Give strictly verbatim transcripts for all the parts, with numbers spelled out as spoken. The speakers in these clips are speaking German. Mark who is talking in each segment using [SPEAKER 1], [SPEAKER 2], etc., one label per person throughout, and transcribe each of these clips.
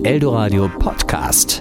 [SPEAKER 1] Eldoradio Podcast.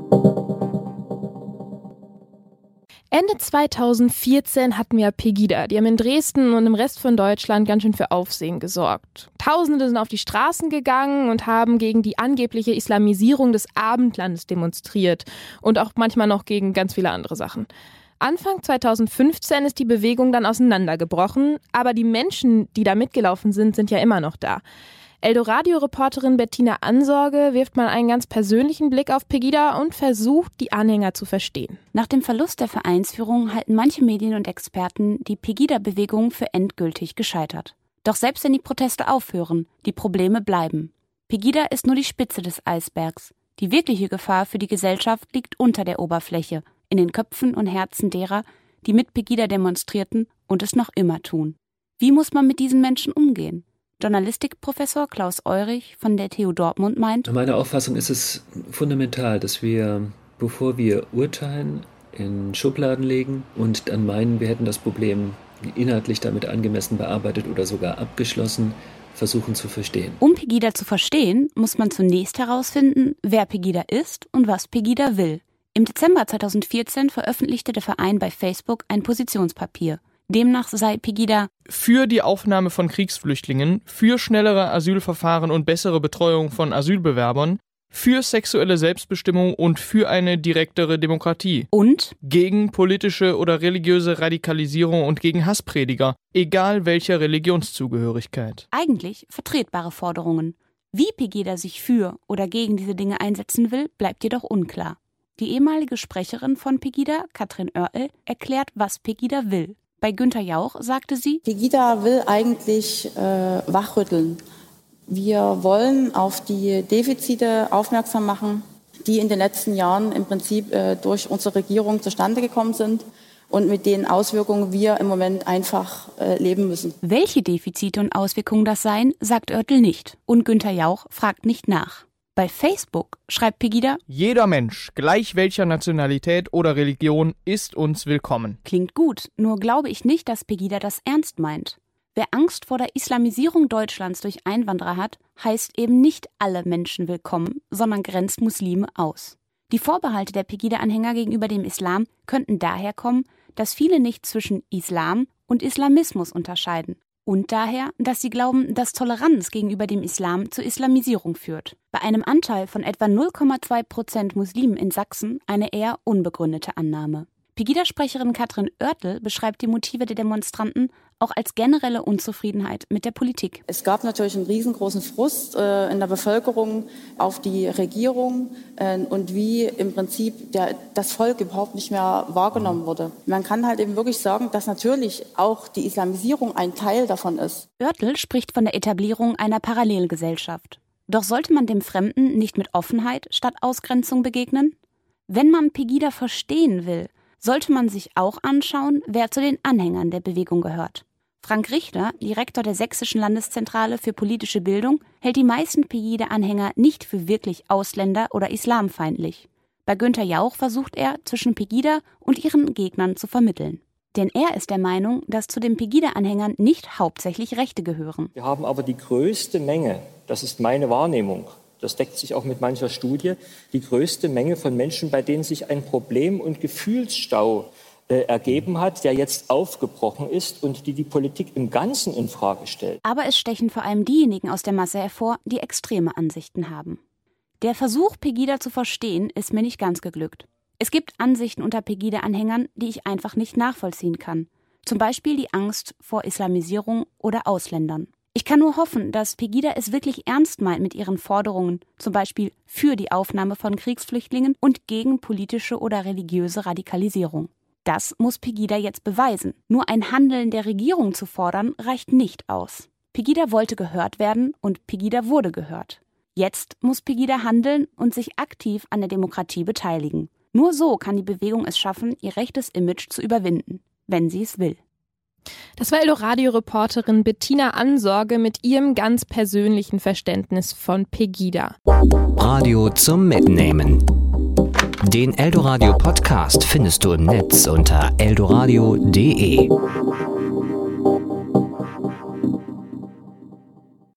[SPEAKER 2] Ende zweitausendvierzehn hatten wir Pegida. Die haben in Dresden und im Rest von Deutschland ganz schön für Aufsehen gesorgt. Tausende sind auf die Straßen gegangen und haben gegen die angebliche Islamisierung des Abendlandes demonstriert. Und auch manchmal noch gegen ganz viele andere Sachen. Anfang zweitausendfünfzehn ist die Bewegung dann auseinandergebrochen. Aber die Menschen, die da mitgelaufen sind, sind ja immer noch da. Eldoradio-Reporterin Bettina Ansorge wirft mal einen ganz persönlichen Blick auf Pegida und versucht, die Anhänger zu verstehen.
[SPEAKER 3] Nach dem Verlust der Vereinsführung halten manche Medien und Experten die Pegida-Bewegung für endgültig gescheitert. Doch selbst wenn die Proteste aufhören, die Probleme bleiben. Pegida ist nur die Spitze des Eisbergs. Die wirkliche Gefahr für die Gesellschaft liegt unter der Oberfläche, in den Köpfen und Herzen derer, die mit Pegida demonstrierten und es noch immer tun. Wie muss man mit diesen Menschen umgehen? Journalistikprofessor Klaus Eurich von der T U Dortmund meint:
[SPEAKER 4] Nach meiner Auffassung ist es fundamental, dass wir, bevor wir urteilen, in Schubladen legen und dann meinen, wir hätten das Problem inhaltlich damit angemessen bearbeitet oder sogar abgeschlossen, versuchen zu verstehen.
[SPEAKER 3] Um Pegida zu verstehen, muss man zunächst herausfinden, wer Pegida ist und was Pegida will. Im Dezember zweitausendvierzehn veröffentlichte der Verein bei Facebook ein Positionspapier. Demnach sei Pegida
[SPEAKER 5] für die Aufnahme von Kriegsflüchtlingen, für schnellere Asylverfahren und bessere Betreuung von Asylbewerbern, für sexuelle Selbstbestimmung und für eine direktere Demokratie.
[SPEAKER 3] Und
[SPEAKER 5] gegen politische oder religiöse Radikalisierung und gegen Hassprediger, egal welcher Religionszugehörigkeit.
[SPEAKER 3] Eigentlich vertretbare Forderungen. Wie Pegida sich für oder gegen diese Dinge einsetzen will, bleibt jedoch unklar. Die ehemalige Sprecherin von Pegida, Katrin Oertel, erklärt, was Pegida will. Bei Günther Jauch sagte sie:
[SPEAKER 6] Pegida will eigentlich äh, wachrütteln. Wir wollen auf die Defizite aufmerksam machen, die in den letzten Jahren im Prinzip äh, durch unsere Regierung zustande gekommen sind und mit den Auswirkungen wir im Moment einfach äh, leben müssen.
[SPEAKER 3] Welche Defizite und Auswirkungen das seien, sagt Oertel nicht. Und Günther Jauch fragt nicht nach. Bei Facebook schreibt Pegida:
[SPEAKER 5] Jeder Mensch, gleich welcher Nationalität oder Religion, ist uns willkommen.
[SPEAKER 3] Klingt gut, nur glaube ich nicht, dass Pegida das ernst meint. Wer Angst vor der Islamisierung Deutschlands durch Einwanderer hat, heißt eben nicht alle Menschen willkommen, sondern grenzt Muslime aus. Die Vorbehalte der Pegida-Anhänger gegenüber dem Islam könnten daher kommen, dass viele nicht zwischen Islam und Islamismus unterscheiden. Und daher, dass sie glauben, dass Toleranz gegenüber dem Islam zur Islamisierung führt. Bei einem Anteil von etwa null Komma zwei Prozent Muslimen in Sachsen eine eher unbegründete Annahme. Pegida-Sprecherin Katrin Oertel beschreibt die Motive der Demonstranten auch als generelle Unzufriedenheit mit der Politik.
[SPEAKER 6] Es gab natürlich einen riesengroßen Frust äh, in der Bevölkerung auf die Regierung äh, und wie im Prinzip der, das Volk überhaupt nicht mehr wahrgenommen wurde. Man kann halt eben wirklich sagen, dass natürlich auch die Islamisierung ein Teil davon ist.
[SPEAKER 3] Oertel spricht von der Etablierung einer Parallelgesellschaft. Doch sollte man dem Fremden nicht mit Offenheit statt Ausgrenzung begegnen? Wenn man Pegida verstehen will, sollte man sich auch anschauen, wer zu den Anhängern der Bewegung gehört. Frank Richter, Direktor der Sächsischen Landeszentrale für politische Bildung, hält die meisten Pegida-Anhänger nicht für wirklich ausländer- oder islamfeindlich. Bei Günther Jauch versucht er, zwischen Pegida und ihren Gegnern zu vermitteln. Denn er ist der Meinung, dass zu den Pegida-Anhängern nicht hauptsächlich Rechte gehören.
[SPEAKER 7] Wir haben aber die größte Menge, das ist meine Wahrnehmung, das deckt sich auch mit mancher Studie, die größte Menge von Menschen, bei denen sich ein Problem- und Gefühlsstau äh, ergeben hat, der jetzt aufgebrochen ist und die die Politik im Ganzen in Frage stellt.
[SPEAKER 3] Aber es stechen vor allem diejenigen aus der Masse hervor, die extreme Ansichten haben. Der Versuch, Pegida zu verstehen, ist mir nicht ganz geglückt. Es gibt Ansichten unter Pegida-Anhängern, die ich einfach nicht nachvollziehen kann. Zum Beispiel die Angst vor Islamisierung oder Ausländern. Ich kann nur hoffen, dass Pegida es wirklich ernst meint mit ihren Forderungen, zum Beispiel für die Aufnahme von Kriegsflüchtlingen und gegen politische oder religiöse Radikalisierung. Das muss Pegida jetzt beweisen. Nur ein Handeln der Regierung zu fordern, reicht nicht aus. Pegida wollte gehört werden und Pegida wurde gehört. Jetzt muss Pegida handeln und sich aktiv an der Demokratie beteiligen. Nur so kann die Bewegung es schaffen, ihr rechtes Image zu überwinden, wenn sie es will.
[SPEAKER 2] Das war Eldoradio-Reporterin Bettina Ansorge mit ihrem ganz persönlichen Verständnis von Pegida.
[SPEAKER 1] Radio zum Mitnehmen. Den Eldoradio Podcast findest du im Netz unter eldoradio punkt de.